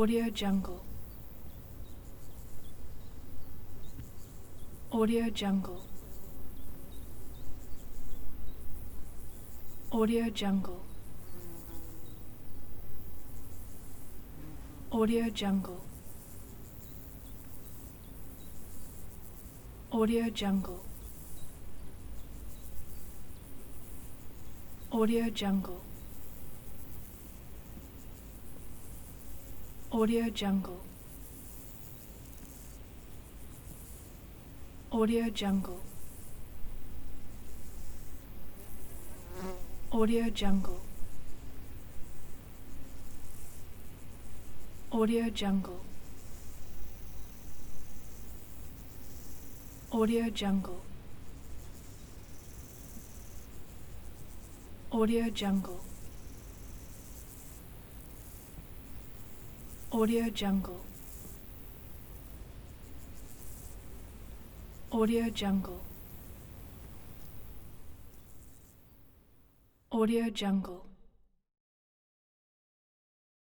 Audio Jungle. Audio Jungle. Audio Jungle. Audio Jungle. Audio Jungle. Audio Jungle. Audio Jungle. Audio Jungle. Audio Jungle. Audio Jungle. Audio Jungle. Audio Jungle. Audio Jungle. Audio Jungle. Audio Jungle.